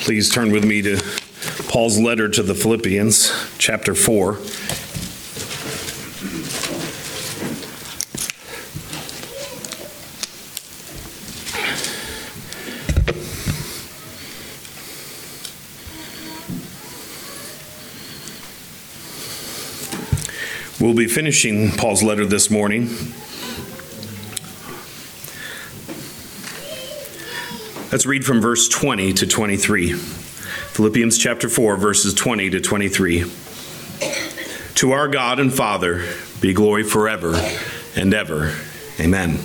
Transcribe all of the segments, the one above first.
Please turn with me to Paul's letter to the Philippians, chapter 4. We'll be finishing Paul's letter this morning. Let's read from verse 20 to 23. Philippians chapter 4, verses 20 to 23. To our God and Father be glory forever and ever. Amen.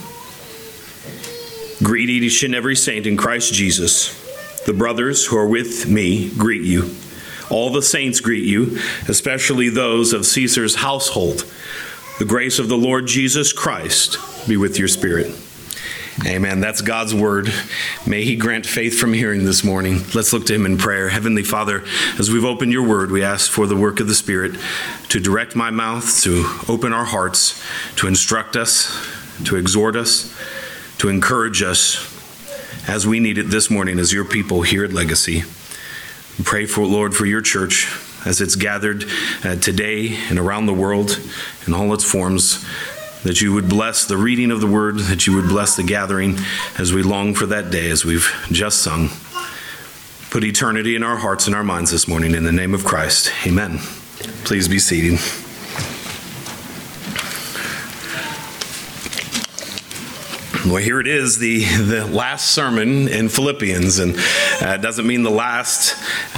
Greet each and every saint in Christ Jesus. The brothers who are with me greet you. All the saints greet you, especially those of Caesar's household. The grace of the Lord Jesus Christ be with your spirit. Amen. That's God's word. May he grant faith from hearing this morning. Let's look to him in prayer. Heavenly Father, as we've opened your word, we ask for the work of the Spirit to direct my mouth, to open our hearts, to instruct us, to exhort us, to encourage us as we need it this morning as your people here at Legacy. We pray for, Lord, for your church as it's gathered today and around the world in all its forms, that you would bless the reading of the word, that you would bless the gathering as we long for that day, as we've just sung. Put eternity in our hearts and our minds this morning in the name of Christ. Amen. Please be seated. Well, here it is, the last sermon in Philippians, and it doesn't mean the last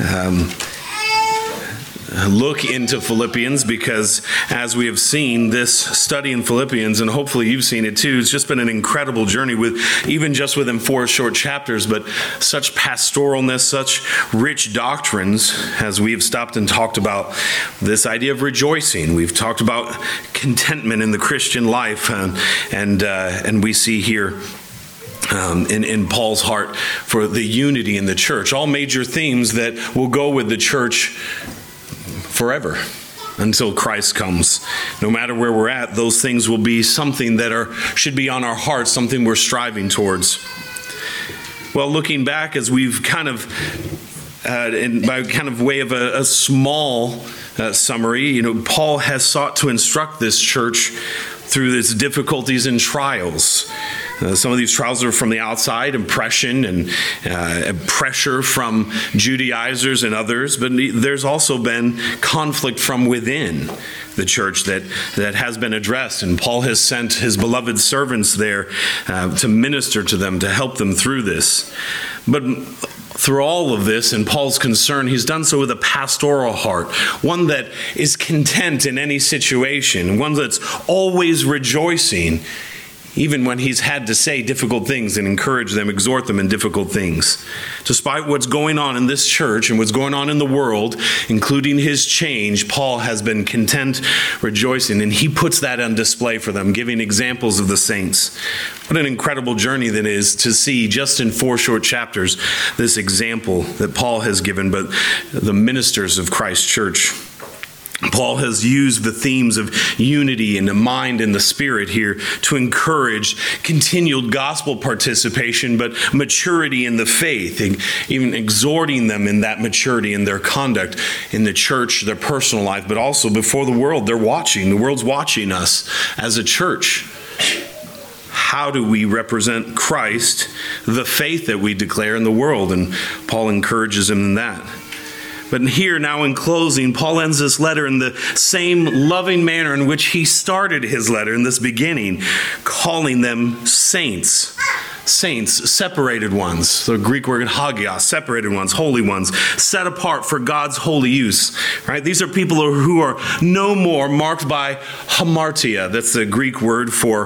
look into Philippians, because as we have seen this study in Philippians, and hopefully you've seen it too, it's just been an incredible journey with even just within 4 short chapters, but such pastoralness, such rich doctrines as we have stopped and talked about this idea of rejoicing. We've talked about contentment in the Christian life, and we see here in Paul's heart for the unity in the church, all major themes that will go with the church forever until Christ comes. No matter where we're at, those things will be something that should be on our hearts, something we're striving towards. Well, looking back, as we've kind of, by kind of way of a small summary, Paul has sought to instruct this church through its difficulties and trials. Some of these trials are from the outside, oppression and pressure from Judaizers and others, but there's also been conflict from within the church that has been addressed, and Paul has sent his beloved servants there to minister to them, to help them through this. But through all of this, and Paul's concern, he's done so with a pastoral heart, one that is content in any situation, one that's always rejoicing, even when he's had to say difficult things and encourage them, exhort them in difficult things. Despite what's going on in this church and what's going on in the world, including his change, Paul has been content, rejoicing, and he puts that on display for them, giving examples of the saints. What an incredible journey that is to see just in 4 short chapters this example that Paul has given, but the ministers of Christ's church. Paul has used the themes of unity and the mind and the spirit here to encourage continual gospel participation, but maturity in the faith, even exhorting them in that maturity in their conduct in the church, their personal life, but also before the world. They're watching. The world's watching us as a church. How do we represent Christ, the faith that we declare in the world? And Paul encourages them in that. But here, now in closing, Paul ends this letter in the same loving manner in which he started his letter in this beginning, calling them saints. Saints, separated ones. The Greek word hagios, separated ones, holy ones, set apart for God's holy use. Right? These are people who are no more marked by hamartia. That's the Greek word for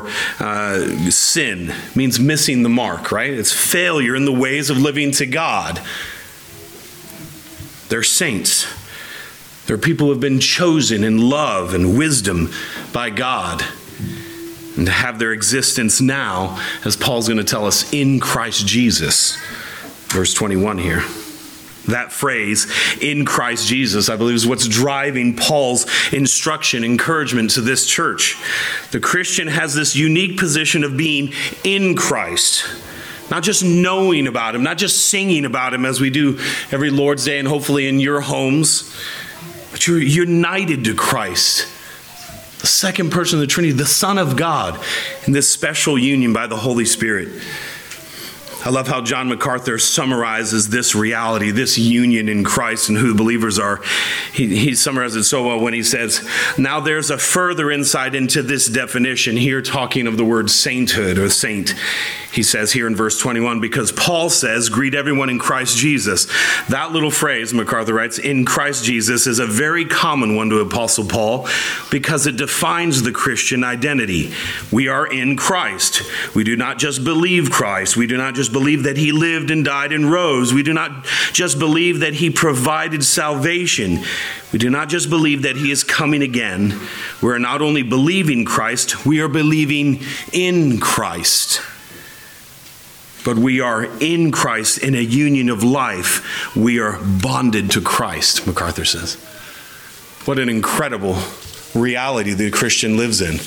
sin. It means missing the mark, right? It's failure in the ways of living to God. They're saints. They're people who have been chosen in love and wisdom by God, and to have their existence now, as Paul's going to tell us, in Christ Jesus. Verse 21 here. That phrase, in Christ Jesus, I believe is what's driving Paul's instruction, encouragement to this church. The Christian has this unique position of being in Christ. Not just knowing about him, not just singing about him as we do every Lord's Day and hopefully in your homes, but you're united to Christ, the second person of the Trinity, the Son of God, in this special union by the Holy Spirit. I love how John MacArthur summarizes this reality, this union in Christ and who the believers are. He summarizes it so well when he says, now there's a further insight into this definition, here talking of the word sainthood or saint. He says here in verse 21, because Paul says, greet everyone in Christ Jesus. That little phrase, MacArthur writes, in Christ Jesus, is a very common one to Apostle Paul because it defines the Christian identity. We are in Christ. We do not just believe Christ. We do not just believe that he lived and died and rose. We do not just believe that he provided salvation. We do not just believe that he is coming again. We're not only believing Christ, we are believing in Christ. But we are in Christ in a union of life. We are bonded to Christ, MacArthur says. What an incredible reality the Christian lives in.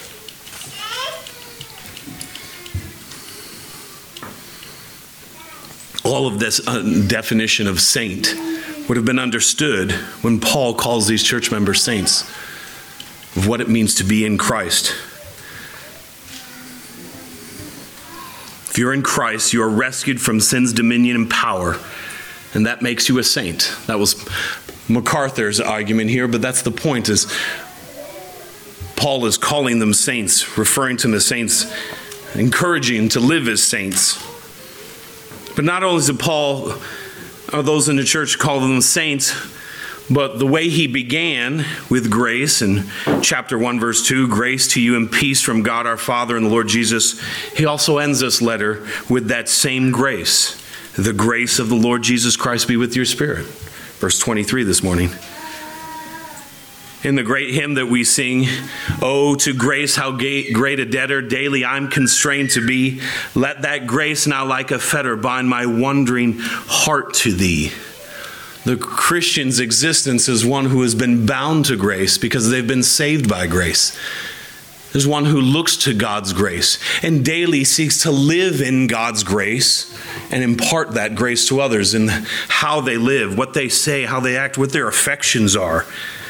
All of this definition of saint would have been understood when Paul calls these church members saints, of what it means to be in Christ. If you're in Christ, you are rescued from sin's dominion and power, and that makes you a saint. That was MacArthur's argument here, but that's the point, is Paul is calling them saints, referring to them as saints, encouraging them to live as saints. But not only did Paul, or those in the church, call them saints, but the way he began with grace in chapter 1, verse 2, grace to you and peace from God our Father and the Lord Jesus, he also ends this letter with that same grace. The grace of the Lord Jesus Christ be with your spirit. Verse 23 this morning. In the great hymn that we sing, oh, to grace how great a debtor daily I'm constrained to be. Let that grace now like a fetter bind my wandering heart to thee. The Christian's existence is one who has been bound to grace because they've been saved by grace. There's one who looks to God's grace and daily seeks to live in God's grace and impart that grace to others in how they live, what they say, how they act, what their affections are.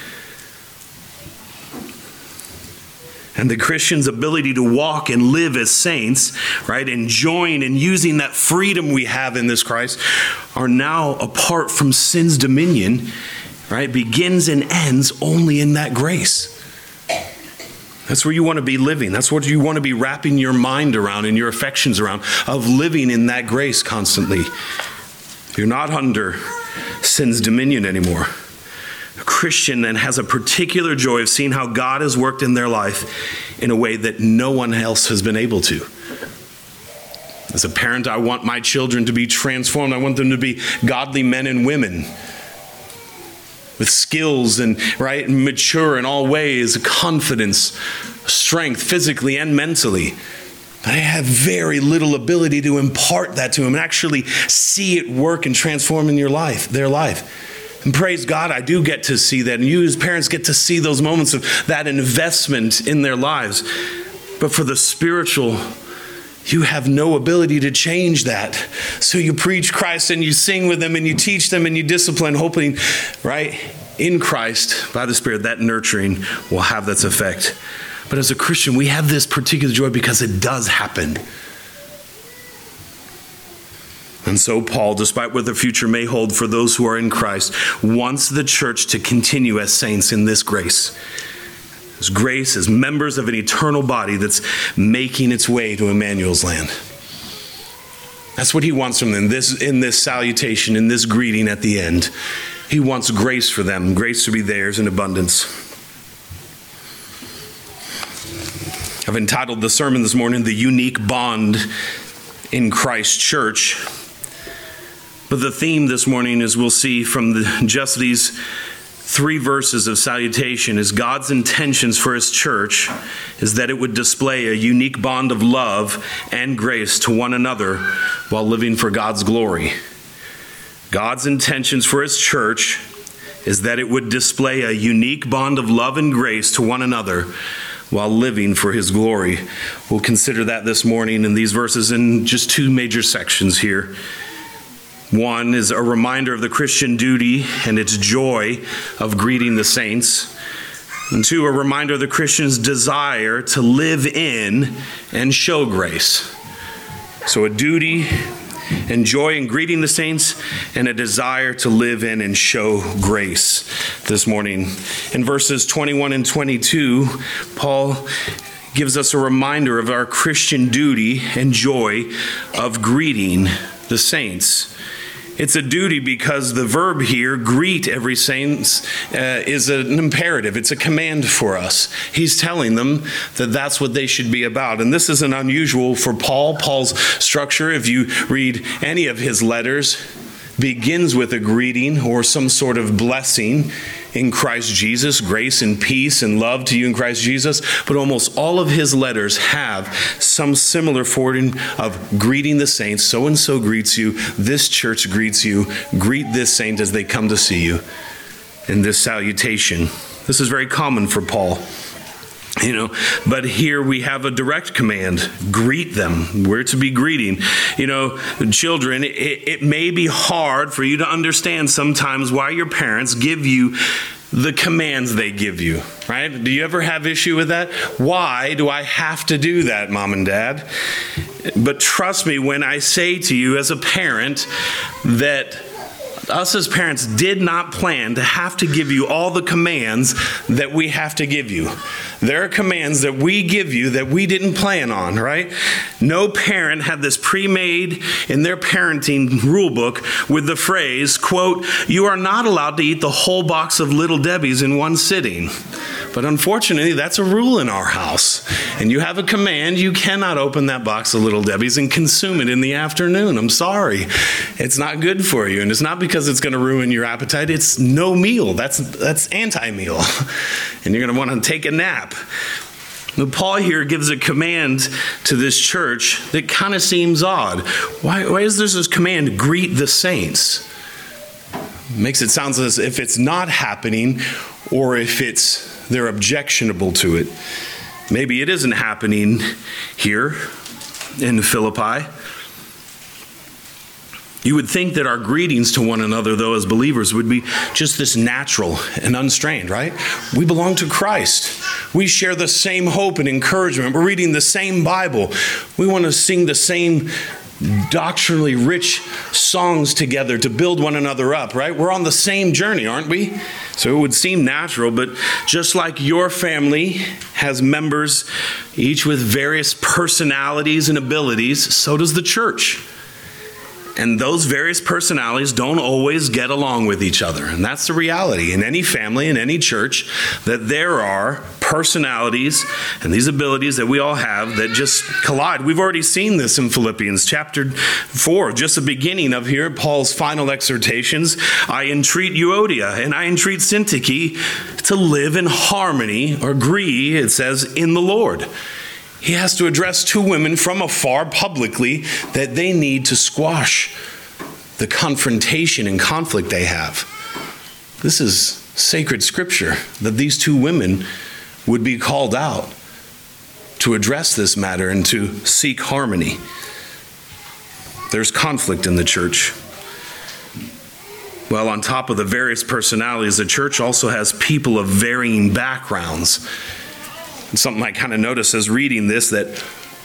And the Christian's ability to walk and live as saints, right, enjoying and using that freedom we have in this Christ, are now apart from sin's dominion, right, begins and ends only in that grace. That's where you want to be living. That's what you want to be wrapping your mind around and your affections around, of living in that grace constantly. You're not under sin's dominion anymore. A Christian then has a particular joy of seeing how God has worked in their life in a way that no one else has been able to. As a parent, I want my children to be transformed. I want them to be godly men and women with skills and mature in all ways, confidence, strength, physically and mentally. But I have very little ability to impart that to them and actually see it work and transform in their life. And praise God, I do get to see that. And you as parents get to see those moments of that investment in their lives. But for the spiritual, you have no ability to change that. So you preach Christ and you sing with them and you teach them and you discipline, hoping, in Christ, by the Spirit, that nurturing will have that effect. But as a Christian, we have this particular joy because it does happen. And so Paul, despite what the future may hold for those who are in Christ, wants the church to continue as saints in this grace. This grace as members of an eternal body that's making its way to Emmanuel's land. That's what he wants from them in this salutation, in this greeting at the end. He wants grace for them, grace to be theirs in abundance. I've entitled the sermon this morning, The Unique Bond in Christ Church. But the theme this morning, as we'll see from just these 3 verses of salutation, is God's intentions for his church is that it would display a unique bond of love and grace to one another while living for God's glory. God's intentions for his church is that it would display a unique bond of love and grace to one another while living for his glory. We'll consider that this morning in these verses in just two major sections here. One is a reminder of the Christian duty and its joy of greeting the saints. And two, a reminder of the Christian's desire to live in and show grace. So a duty and joy in greeting the saints, and a desire to live in and show grace this morning. In verses 21 and 22, Paul gives us a reminder of our Christian duty and joy of greeting the saints. It's a duty because the verb here, greet every saint, is an imperative. It's a command for us. He's telling them that that's what they should be about. And this isn't unusual for Paul. Paul's structure, if you read any of his letters, begins with a greeting or some sort of blessing in Christ Jesus, grace and peace and love to you in Christ Jesus. But almost all of his letters have some similar forwarding of greeting the saints. So-and-so greets you. This church greets you. Greet this saint as they come to see you. In this salutation. This is very common for Paul. But here we have a direct command. Greet them. We're to be greeting. Children, it may be hard for you to understand sometimes why your parents give you the commands they give you, right? Do you ever have issue with that? Why do I have to do that, Mom and Dad? But trust me when I say to you as a parent that us as parents did not plan to have to give you all the commands that we have to give you. There are commands that we give you that we didn't plan on, right? No parent had this pre-made in their parenting rule book with the phrase, quote, "You are not allowed to eat the whole box of Little Debbie's in one sitting." But unfortunately, that's a rule in our house. And you have a command, you cannot open that box of Little Debbie's and consume it in the afternoon. I'm sorry. It's not good for you. And it's not because it's going to ruin your appetite. It's no meal. That's anti-meal. And you're going to want to take a nap. But Paul here gives a command to this church that kind of seems odd. Why is there this command, greet the saints? It makes it sound as if it's not happening or if they're objectionable to it. Maybe it isn't happening here in Philippi. You would think that our greetings to one another, though, as believers, would be just this natural and unstrained, right? We belong to Christ. We share the same hope and encouragement. We're reading the same Bible. We want to sing the same doctrinally rich songs together to build one another up, right? We're on the same journey, aren't we? So it would seem natural, but just like your family has members, each with various personalities and abilities, so does the church. And those various personalities don't always get along with each other. And that's the reality in any family, in any church, that there are personalities and these abilities that we all have that just collide. We've already seen this in Philippians chapter 4, just the beginning of here, Paul's final exhortations. I entreat Euodia and I entreat Syntyche to live in harmony, or agree, it says, in the Lord. He has to address two women from afar publicly that they need to squash the confrontation and conflict they have. This is sacred scripture, that these two women would be called out to address this matter and to seek harmony. There's conflict in the church. Well, on top of the various personalities, the church also has people of varying backgrounds. Something I kind of noticed as reading this, that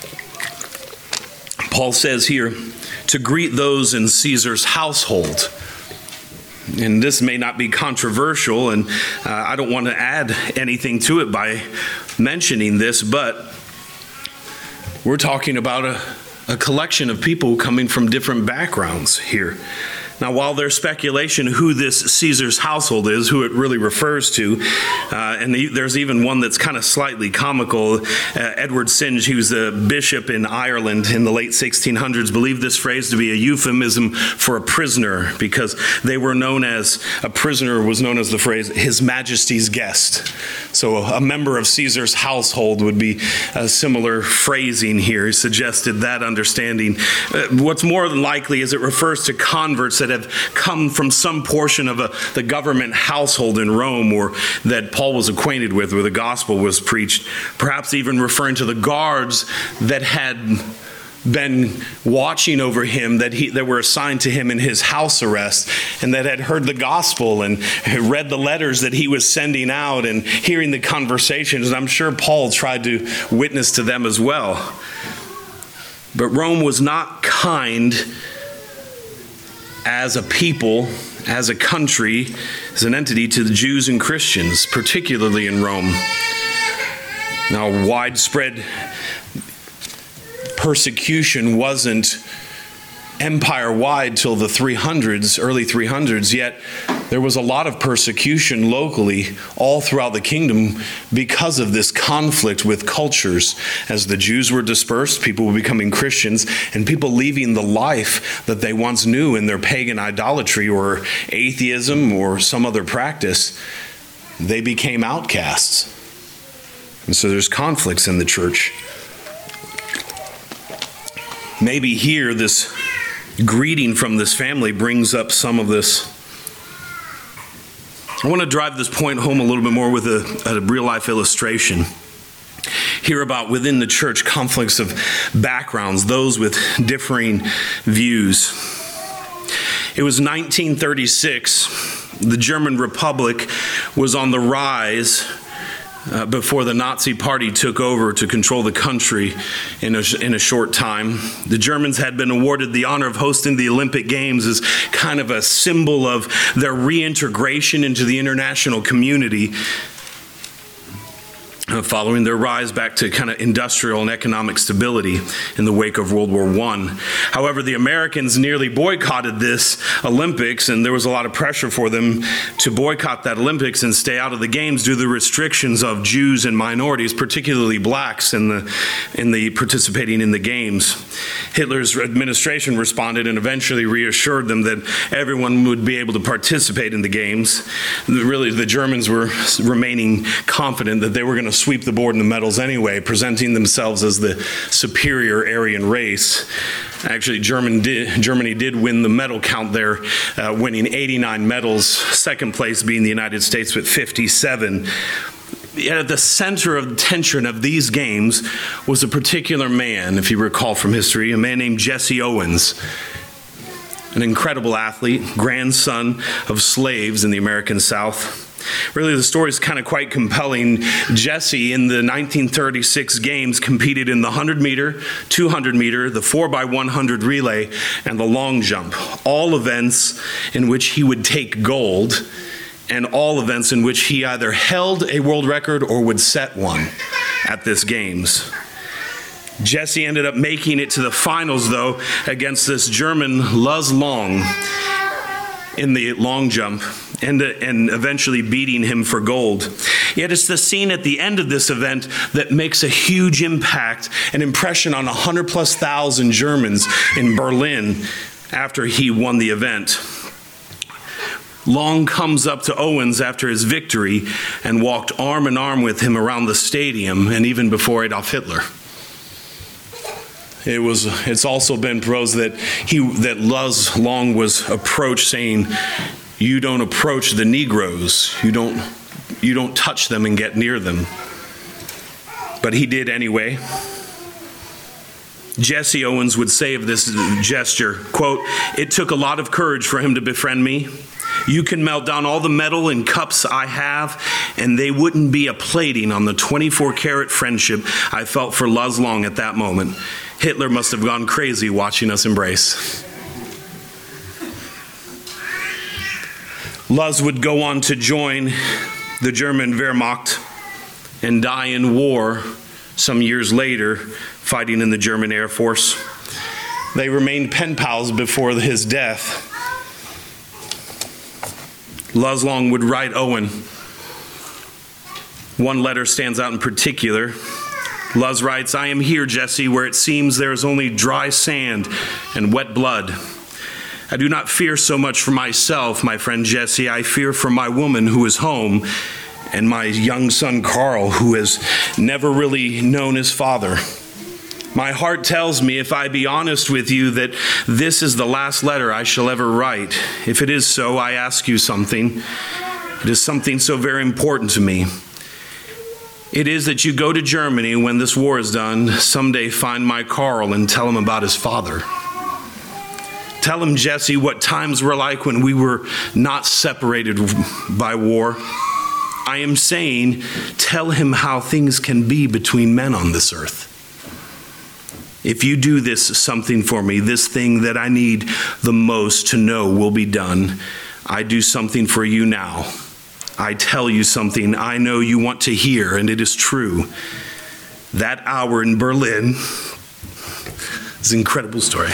Paul says here, to greet those in Caesar's household. And this may not be controversial, and I don't want to add anything to it by mentioning this, but we're talking about a collection of people coming from different backgrounds here. Now, while there's speculation who this Caesar's household is, who it really refers to, and there's even one that's kind of slightly comical. Edward Synge, he was a bishop in Ireland in the late 1600s, believed this phrase to be a euphemism for a prisoner, because they were known as, a prisoner was known as the phrase, His Majesty's guest. So a member of Caesar's household would be a similar phrasing here. He suggested that understanding. What's more than likely is it refers to converts that that have come from some portion of the government household in Rome, or that Paul was acquainted with, where the gospel was preached, perhaps even referring to the guards that had been watching over him, that were assigned to him in his house arrest, and that had heard the gospel and read the letters that he was sending out and hearing the conversations. And I'm sure Paul tried to witness to them as well. But Rome was not kind as a people, as a country, as an entity to the Jews and Christians, particularly in Rome. Now, widespread persecution wasn't empire-wide till the 300s, early 300s, yet there was a lot of persecution locally all throughout the kingdom because of this conflict with cultures. As the Jews were dispersed, people were becoming Christians, and people leaving the life that they once knew in their pagan idolatry or atheism or some other practice, they became outcasts. And so there's conflicts in the church. Maybe here this greeting from this family brings up some of this. I want to drive this point home a little bit more with a real-life illustration. Hear about within the church conflicts of backgrounds, those with differing views. It was 1936. The German Republic was on the rise before the Nazi Party took over to control the country in a short time. The Germans had been awarded the honor of hosting the Olympic Games as kind of a symbol of their reintegration into the international community, following their rise back to kind of industrial and economic stability in the wake of World War I. However, the Americans nearly boycotted this Olympics, and there was a lot of pressure for them to boycott that Olympics and stay out of the games due to the restrictions of Jews and minorities, particularly blacks, in the participating in the games. Hitler's administration responded and eventually reassured them that everyone would be able to participate in the games. Really, the Germans were remaining confident that they were going to sweep the board in the medals anyway, presenting themselves as the superior Aryan race. Actually, Germany did win the medal count there, winning 89 medals, second place being the United States with 57. Yet at the center of the tension of these games was a particular man, if you recall from history, a man named Jesse Owens, an incredible athlete, grandson of slaves in the American South. Really, the story is kind of quite compelling. Jesse, in the 1936 games, competed in the 100-meter, 200-meter, the 4x100 relay, and the long jump. All events in which he would take gold, and all events in which he either held a world record or would set one at this games. Jesse ended up making it to the finals, though, against this German Luz Long in the long jump, and eventually beating him for gold. Yet it's the scene at the end of this event that makes a huge impact, an impression on 100,000+ Germans in Berlin after he won the event. Long comes up to Owens after his victory and walked arm in arm with him around the stadium and even before Adolf Hitler. It's also been proposed that Luz Long was approached saying, "You don't approach the Negroes. You don't touch them and get near them." But he did anyway. Jesse Owens would say of this gesture, quote, "It took a lot of courage for him to befriend me. You can melt down all the metal and cups I have, and they wouldn't be a plating on the 24-karat friendship I felt for Luz Long at that moment. Hitler must have gone crazy watching us embrace." Luz would go on to join the German Wehrmacht and die in war some years later, fighting in the German Air Force. They remained pen pals before his death. Luz Long would write Owen. One letter stands out in particular. Luz writes, "I am here, Jesse, where it seems there is only dry sand and wet blood. I do not fear so much for myself, my friend Jesse. I fear for my woman who is home and my young son Carl, who has never really known his father. My heart tells me, if I be honest with you, that this is the last letter I shall ever write. If it is so, I ask you something. It is something so very important to me. It is that you go to Germany when this war is done, someday find my Carl and tell him about his father. Tell him, Jesse, what times were like when we were not separated by war. I am saying, tell him how things can be between men on this earth. If you do this something for me, this thing that I need the most to know will be done. I do something for you now. I tell you something I know you want to hear, and it is true. That hour in Berlin is an incredible story.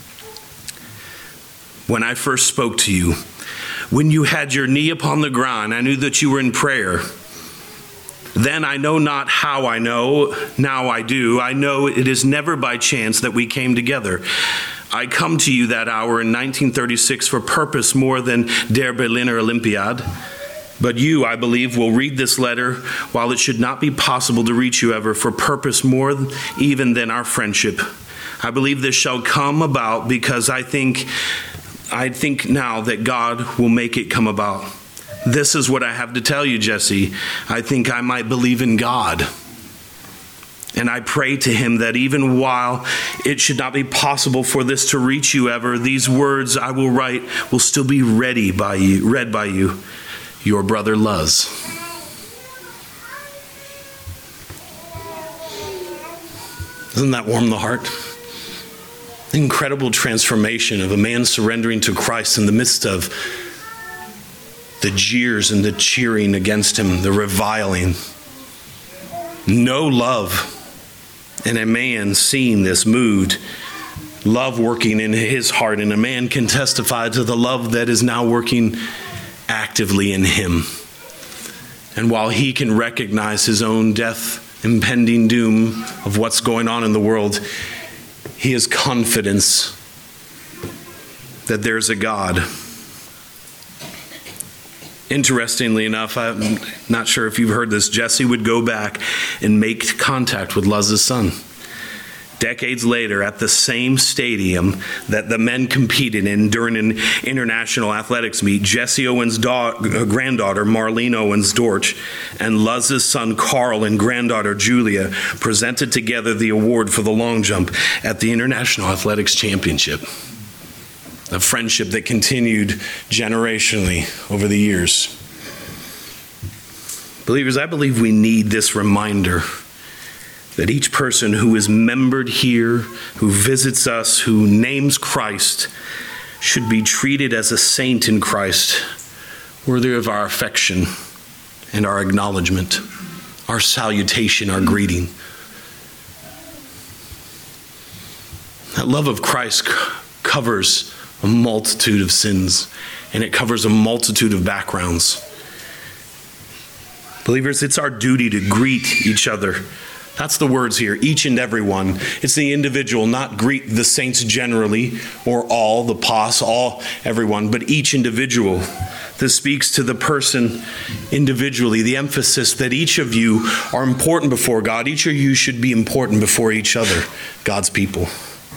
When I first spoke to you, when you had your knee upon the ground, I knew that you were in prayer. Then I know not how I know, now I do. I know it is never by chance that we came together. I come to you that hour in 1936 for purpose more than Der Berliner Olympiad. But you, I believe, will read this letter while it should not be possible to reach you ever for purpose more even than our friendship. I believe this shall come about because I think now that God will make it come about. This is what I have to tell you, Jesse. I think I might believe in God. And I pray to him that even while it should not be possible for this to reach you ever, these words I will write will still be read by you. Your brother Luz. Doesn't that warm the heart? The incredible transformation of a man surrendering to Christ in the midst of the jeers and the cheering against him, the reviling. No love. And a man seeing this moved, love working in his heart, and a man can testify to the love that is now working actively in him. And while he can recognize his own death, impending doom of what's going on in the world, he has confidence that there's a God. Interestingly enough, I'm not sure if you've heard this, Jesse would go back and make contact with Luz's son. Decades later, at the same stadium that the men competed in during an international athletics meet, Jesse Owens' granddaughter, Marlene Owens Dortch, and Luz's son, Carl, and granddaughter, Julia, presented together the award for the long jump at the International Athletics Championship. A friendship that continued generationally over the years. Believers, I believe we need this reminder that each person who is membered here, who visits us, who names Christ, should be treated as a saint in Christ, worthy of our affection and our acknowledgement, our salutation, our greeting. That love of Christ covers a multitude of sins, and it covers a multitude of backgrounds. Believers, it's our duty to greet each other. That's the words here, each and every one. It's the individual, not greet the saints generally, or all, the pos, all, everyone, but each individual. This speaks to the person individually, the emphasis that each of you are important before God. Each of you should be important before each other, God's people.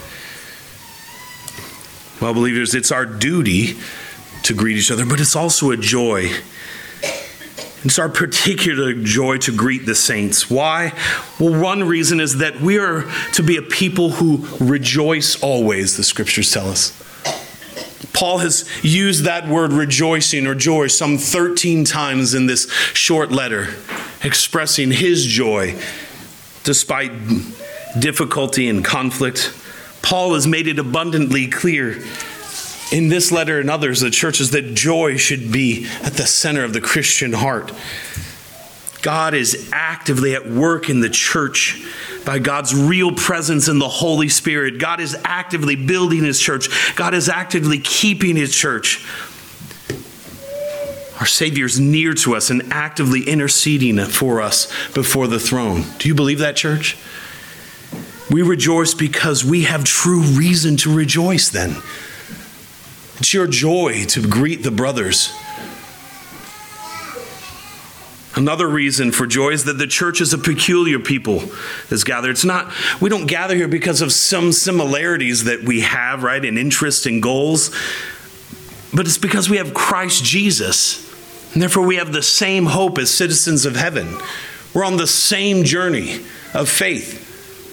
Well, believers, it's our duty to greet each other, but it's also a joy. It's our particular joy to greet the saints. Why? Well, one reason is that we are to be a people who rejoice always, the scriptures tell us. Paul has used that word rejoicing or joy some 13 times in this short letter, expressing his joy despite difficulty and conflict. Paul has made it abundantly clear in this letter and others, the churches, that joy should be at the center of the Christian heart. God is actively at work in the church by God's real presence in the Holy Spirit. God is actively building his church. God is actively keeping his church. Our Savior is near to us and actively interceding for us before the throne. Do you believe that, church? We rejoice because we have true reason to rejoice then. It's your joy to greet the brothers. Another reason for joy is that the church is a peculiar people that's gathered. We don't gather here because of some similarities that we have, right, in interests and goals, but it's because we have Christ Jesus, and therefore we have the same hope as citizens of heaven. We're on the same journey of faith.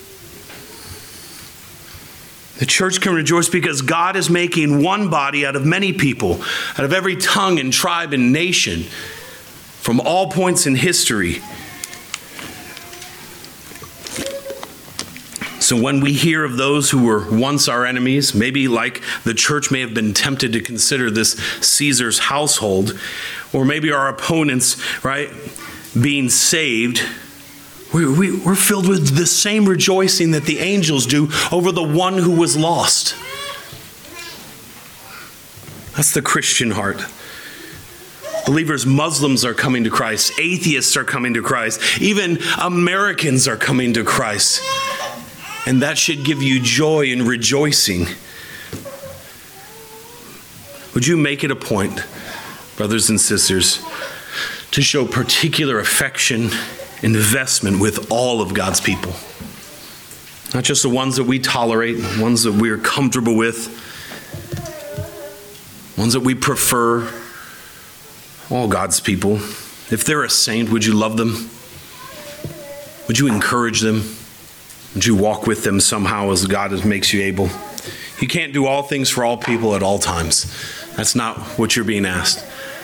The church can rejoice because God is making one body out of many people, out of every tongue and tribe and nation, from all points in history. So when we hear of those who were once our enemies, maybe like the church may have been tempted to consider this Caesar's household, or maybe our opponents, right, being saved, we're filled with the same rejoicing that the angels do over the one who was lost. That's the Christian heart. Believers, Muslims are coming to Christ. Atheists are coming to Christ. Even Americans are coming to Christ. And that should give you joy and rejoicing. Would you make it a point, brothers and sisters, to show particular affection, investment with all of God's people? Not just the ones that we tolerate, the ones that we're comfortable with, ones that we prefer. All God's people. If they're a saint, would you love them? Would you encourage them? Would you walk with them somehow as God makes you able? You can't do all things for all people at all times. That's not what you're being asked.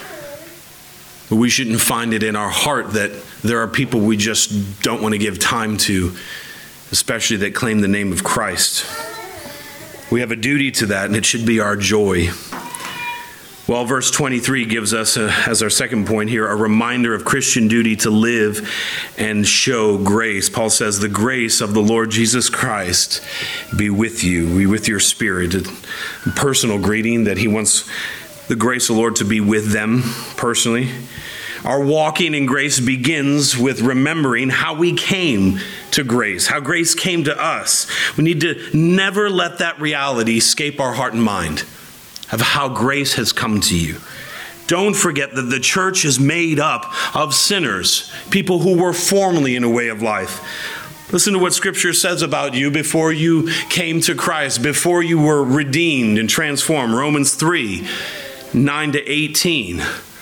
But we shouldn't find it in our heart that there are people we just don't want to give time to, especially that claim the name of Christ. We have a duty to that, and it should be our joy. Well, verse 23 gives us, as our second point here, a reminder of Christian duty to live and show grace. Paul says, the grace of the Lord Jesus Christ be with you, be with your spirit. A personal greeting that he wants the grace of the Lord to be with them personally. Our walking in grace begins with remembering how we came to grace, how grace came to us. We need to never let that reality escape our heart and mind of how grace has come to you. Don't forget that the church is made up of sinners, people who were formerly in a way of life. Listen to what Scripture says about you before you came to Christ, before you were redeemed and transformed. Romans 3, 9 to 18.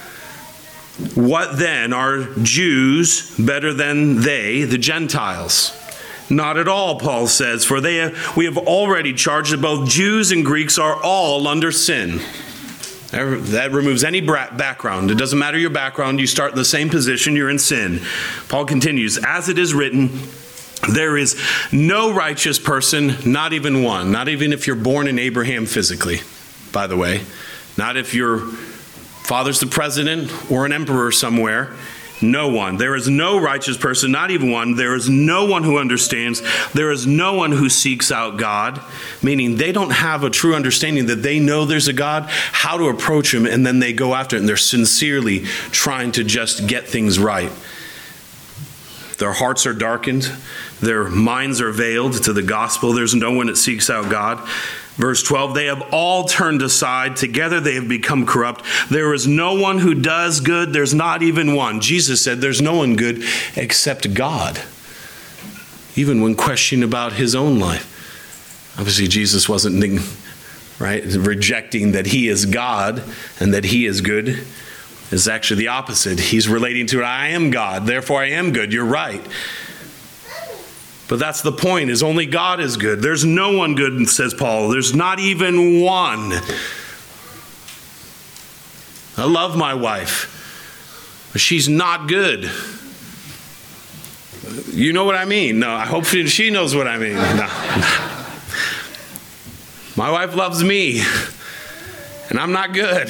What then? Are Jews better than they, the Gentiles? Not at all, Paul says, for we have already charged that both Jews and Greeks are all under sin. That removes any background. It doesn't matter your background. You start in the same position. You're in sin. Paul continues, as it is written, there is no righteous person, not even one. Not even if you're born in Abraham physically, by the way. Not if your father's the president or an emperor somewhere. No one. There is no righteous person, not even one. There is no one who understands. There is no one who seeks out God, meaning they don't have a true understanding that they know there's a God, how to approach him, and then they go after it, and they're sincerely trying to just get things right. Their hearts are darkened. Their minds are veiled to the gospel. There's no one that seeks out God. Verse 12, they have all turned aside. Together they have become corrupt. There is no one who does good. There's not even one. Jesus said there's no one good except God. Even when questioning about his own life. Obviously, Jesus wasn't rejecting that he is God and that he is good. It's actually the opposite. He's relating to, I am God, therefore I am good. You're right. But that's the point, is only God is good. There's no one good, says Paul. There's not even one. I love my wife, but she's not good. You know what I mean? No, I hope she knows what I mean. No. My wife loves me, and I'm not good.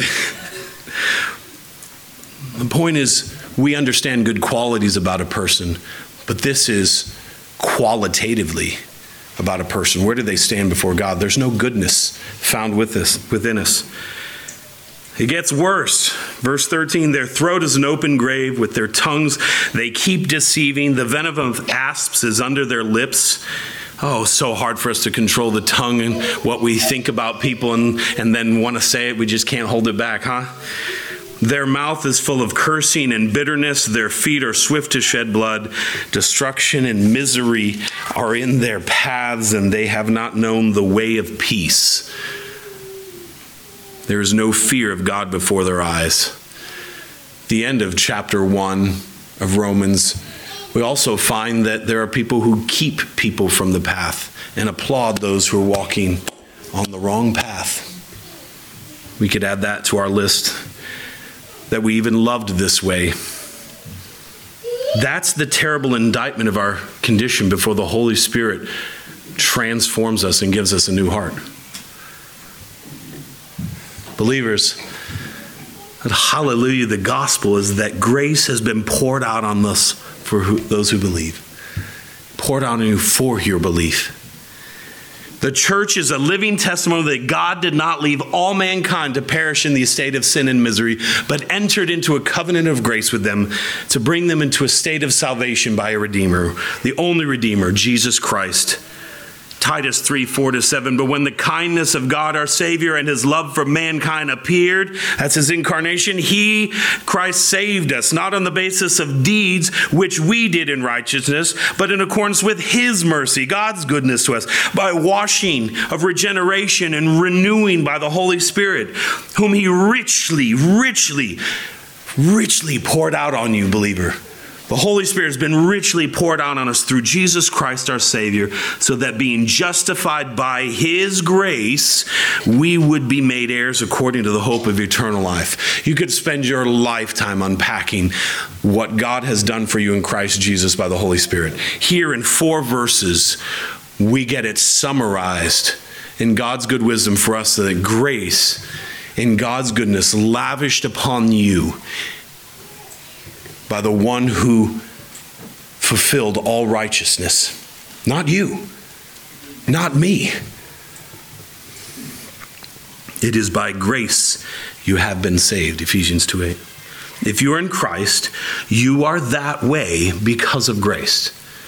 The point is, we understand good qualities about a person, but this is qualitatively about a person. Where do they stand before God? There's no goodness found within us. It gets worse. Verse 13, their throat is an open grave. With their tongues they keep deceiving. The venom of asps is under their lips. Oh, so hard for us to control the tongue and what we think about people and then want to say it. We just can't hold it back, huh? Their mouth is full of cursing and bitterness. Their feet are swift to shed blood. Destruction and misery are in their paths, and they have not known the way of peace. There is no fear of God before their eyes. The end of chapter 1 of Romans, we also find that there are people who keep people from the path and applaud those who are walking on the wrong path. We could add that to our list, that we even loved this way. That's the terrible indictment of our condition before the Holy Spirit transforms us and gives us a new heart. Believers, hallelujah, the gospel is that grace has been poured out on us for those who believe. Poured out on you for your belief. The church is a living testimony that God did not leave all mankind to perish in the estate of sin and misery, but entered into a covenant of grace with them to bring them into a state of salvation by a Redeemer, the only Redeemer, Jesus Christ. Titus 3:4-7, but when the kindness of God our Savior and his love for mankind appeared, that's his incarnation, he, Christ, saved us, not on the basis of deeds which we did in righteousness, but in accordance with his mercy, God's goodness to us, by washing of regeneration and renewing by the Holy Spirit, whom he richly poured out on you, believer. The Holy Spirit has been richly poured out on us through Jesus Christ our Savior, so that being justified by his grace, we would be made heirs according to the hope of eternal life. You could spend your lifetime unpacking what God has done for you in Christ Jesus by the Holy Spirit. Here in 4 verses, we get it summarized in God's good wisdom for us, so that grace in God's goodness lavished upon you by the one who fulfilled all righteousness. Not you, not me. It is by grace you have been saved, Ephesians 2:8. If you are in Christ, you are that way because of grace.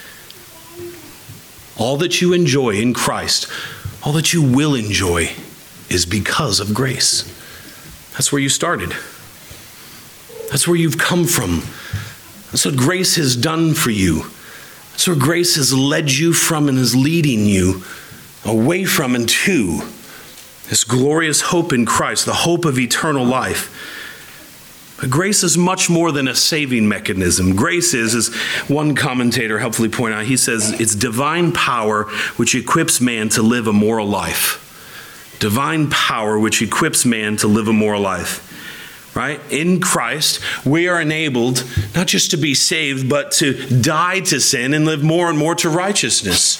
All that you enjoy in Christ, all that you will enjoy, is because of grace. That's where you started. That's where you've come from. That's what grace has done for you. That's where grace has led you from and is leading you away from and to this glorious hope in Christ, the hope of eternal life. But grace is much more than a saving mechanism. Grace is, as one commentator helpfully pointed out, he says, it's divine power which equips man to live a moral life. Divine power which equips man to live a moral life. Right? In Christ, we are enabled not just to be saved, but to die to sin and live more and more to righteousness.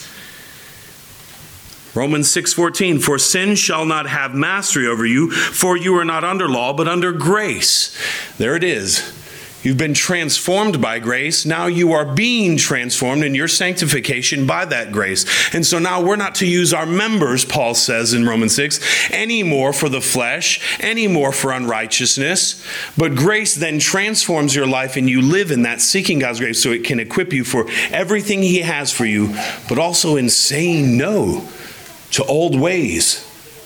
Romans 6:14, for sin shall not have mastery over you, for you are not under law, but under grace. There it is. You've been transformed by grace. Now you are being transformed in your sanctification by that grace. And so now we're not to use our members, Paul says in Romans 6, anymore for the flesh, anymore for unrighteousness. But grace then transforms your life, and you live in that, seeking God's grace so it can equip you for everything he has for you, but also in saying no to old ways.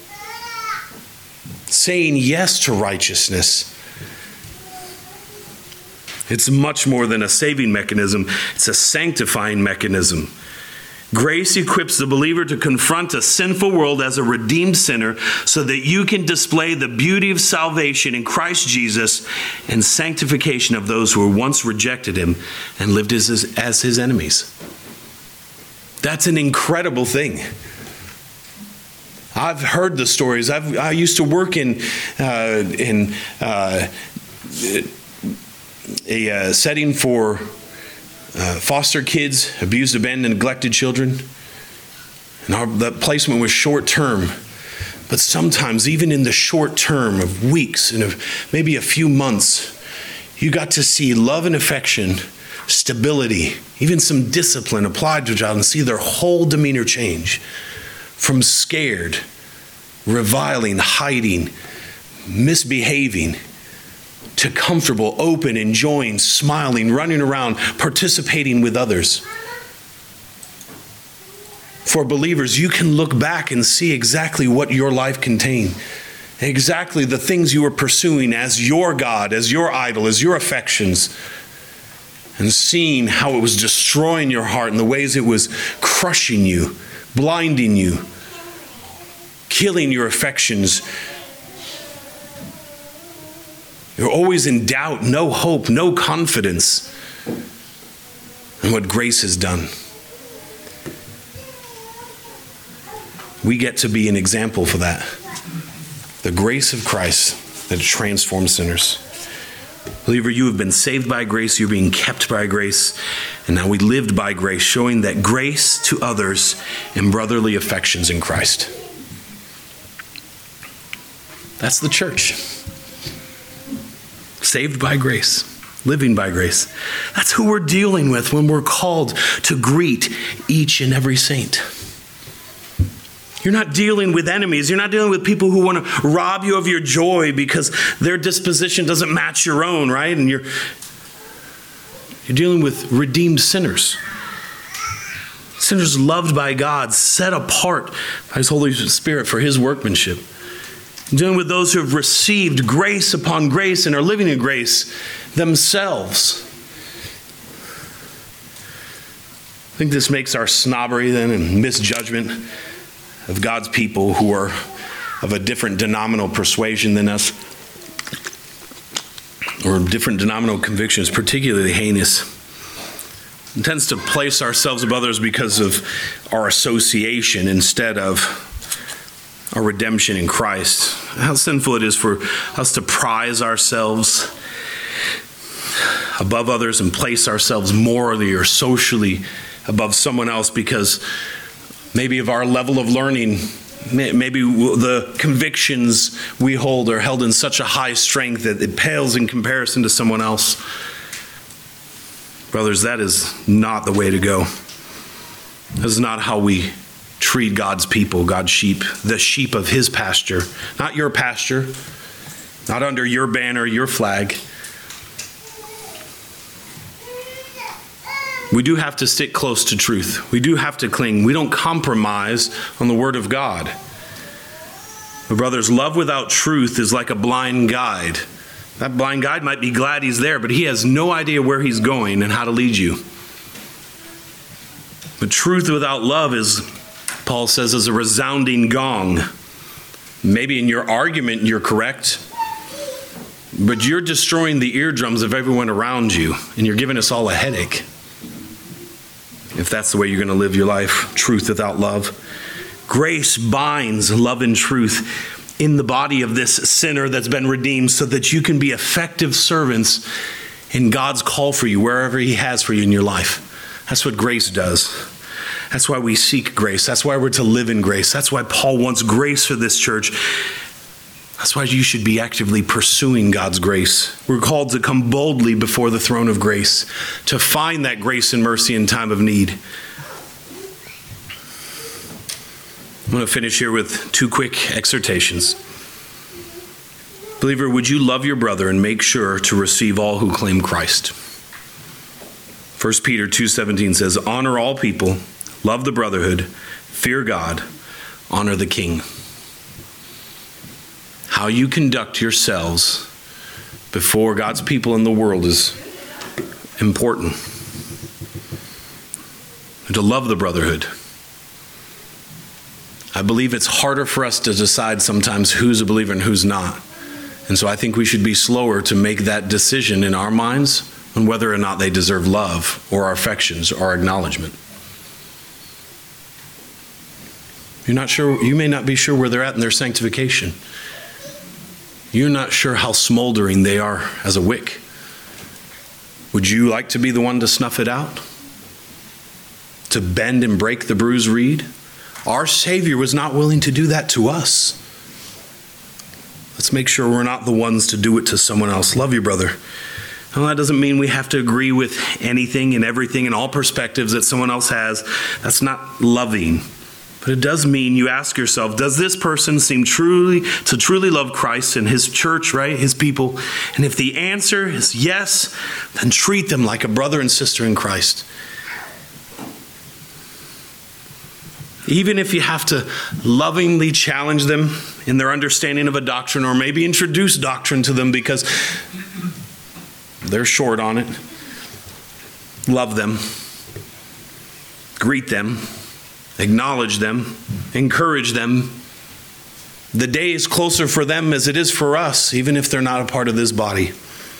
Saying yes to righteousness. It's much more than a saving mechanism. It's a sanctifying mechanism. Grace equips the believer to confront a sinful world as a redeemed sinner, so that you can display the beauty of salvation in Christ Jesus and sanctification of those who were once rejected him and lived as his enemies. That's an incredible thing. I've heard the stories. I used to work in a setting for foster kids, abused, abandoned, neglected children. And the placement was short term. But sometimes, even in the short term of weeks and of maybe a few months, you got to see love and affection, stability, even some discipline applied to a child, and see their whole demeanor change. From scared, reviling, hiding, misbehaving, to comfortable, open, enjoying, smiling, running around, participating with others. For believers, you can look back and see exactly what your life contained. exactly the things you were pursuing as your God, as your idol, as your affections, and seeing how it was destroying your heart and the ways it was crushing you, blinding you, killing your affections. You're always in doubt, no hope, no confidence in what grace has done. We get to be an example for that. The grace of Christ that transforms sinners. Believer, you have been saved by grace, you're being kept by grace, and now we lived by grace, showing that grace to others and brotherly affections in Christ. That's the church. Saved by grace, living by grace. That's who we're dealing with when we're called to greet each and every saint. You're not dealing with enemies. You're not dealing with people who want to rob you of your joy because their disposition doesn't match your own, right? And you're dealing with redeemed sinners. Sinners loved by God, set apart by His Holy Spirit for His workmanship. Dealing with those who have received grace upon grace and are living in grace themselves. I think this makes our snobbery then and misjudgment of God's people who are of a different denominational persuasion than us, or different denominational convictions, particularly heinous. It tends to place ourselves above others because of our association instead of our redemption in Christ. How sinful it is for us to prize ourselves above others and place ourselves morally or socially above someone else because maybe of our level of learning, maybe the convictions we hold are held in such a high strength that it pales in comparison to someone else. Brothers, that is not the way to go. That is not how we treat God's people, God's sheep, the sheep of His pasture, not your pasture, not under your banner, your flag. We do have to stick close to truth. We do have to cling. We don't compromise on the Word of God. But brothers, love without truth is like a blind guide. That blind guide might be glad he's there, but he has no idea where he's going and how to lead you. But truth without love is, Paul says, is a resounding gong. Maybe in your argument you're correct, but you're destroying the eardrums of everyone around you, and you're giving us all a headache. If that's the way you're going to live your life, truth without love. Grace binds love and truth in the body of this sinner that's been redeemed so that you can be effective servants in God's call for you, wherever He has for you in your life. That's what grace does. That's why we seek grace. That's why we're to live in grace. That's why Paul wants grace for this church. That's why you should be actively pursuing God's grace. We're called to come boldly before the throne of grace, to find that grace and mercy in time of need. I'm going to finish here with two quick exhortations. Believer, would you love your brother and make sure to receive all who claim Christ? 1 Peter 2:17 says, honor all people, love the brotherhood, fear God, honor the king. How you conduct yourselves before God's people in the world is important. And to love the brotherhood. I believe it's harder for us to decide sometimes who's a believer and who's not. And so I think we should be slower to make that decision in our minds on whether or not they deserve love or our affections or our acknowledgement. You're not sure, you may not be sure where they're at in their sanctification. You're not sure how smoldering they are as a wick. Would you like to be the one to snuff it out? To bend and break the bruised reed? Our Savior was not willing to do that to us. Let's make sure we're not the ones to do it to someone else. Love your brother. Well, that doesn't mean we have to agree with anything and everything and all perspectives that someone else has. That's not loving. But it does mean you ask yourself, does this person seem truly love Christ and His church, right? His people? And if the answer is yes, then treat them like a brother and sister in Christ. Even if you have to lovingly challenge them in their understanding of a doctrine, or maybe introduce doctrine to them because they're short on it. Love them. Greet them. Acknowledge them. Encourage them. The day is closer for them as it is for us, even if they're not a part of this body.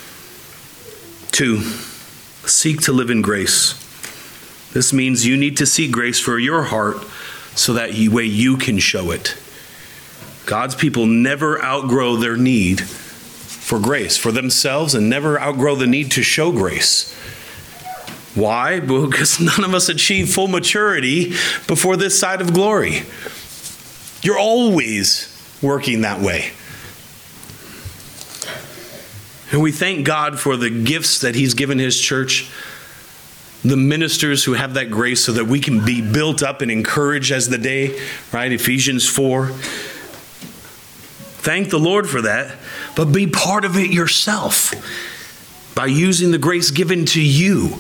2, seek to live in grace. This means you need to seek grace for your heart so that way you can show it. God's people never outgrow their need for grace for themselves and never outgrow the need to show grace. Why? Because none of us achieve full maturity before this side of glory. You're always working that way. And we thank God for the gifts that He's given His church, the ministers who have that grace so that we can be built up and encouraged as the day, right? Ephesians 4. Thank the Lord for that, but be part of it yourself by using the grace given to you.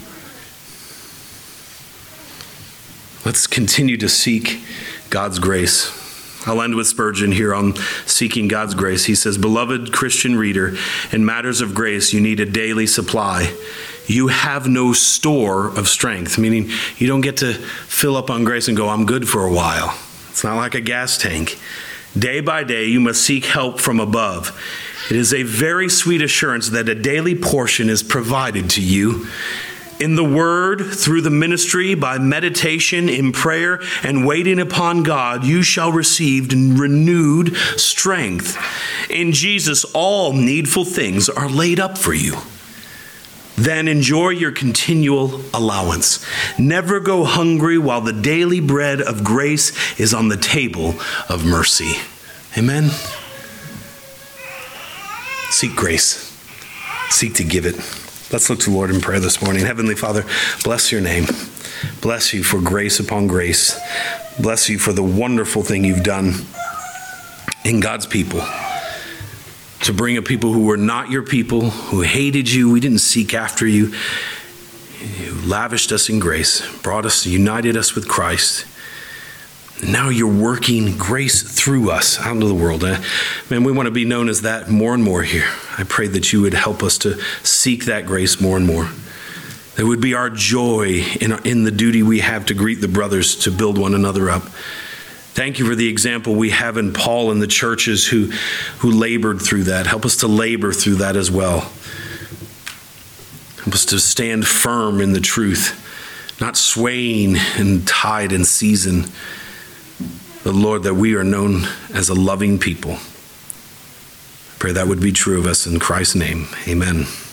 Let's continue to seek God's grace. I'll end with Spurgeon here on seeking God's grace. He says, "Beloved Christian reader, in matters of grace, you need a daily supply. You have no store of strength," meaning you don't get to fill up on grace and go, "I'm good for a while." It's not like a gas tank. Day by day, you must seek help from above. It is a very sweet assurance that a daily portion is provided to you. In the Word, through the ministry, by meditation, in prayer, and waiting upon God, you shall receive renewed strength. In Jesus, all needful things are laid up for you. Then enjoy your continual allowance. Never go hungry while the daily bread of grace is on the table of mercy. Amen? Seek grace. Seek to give it. Let's look to the Lord in prayer this morning. Heavenly Father, bless your name. Bless you for grace upon grace. Bless you for the wonderful thing you've done in God's people. To bring a people who were not your people, who hated you. We didn't seek after you. You lavished us in grace, brought us, united us with Christ. And now you're working grace through us out into the world. Man, we want to be known as that more and more here. I pray that you would help us to seek that grace more and more. That would be our joy in the duty we have to greet the brothers, to build one another up. Thank you for the example we have in Paul and the churches who labored through that. Help us to labor through that as well. Help us to stand firm in the truth, not swaying in tide and season. But Lord, that we are known as a loving people. I pray that would be true of us in Christ's name. Amen.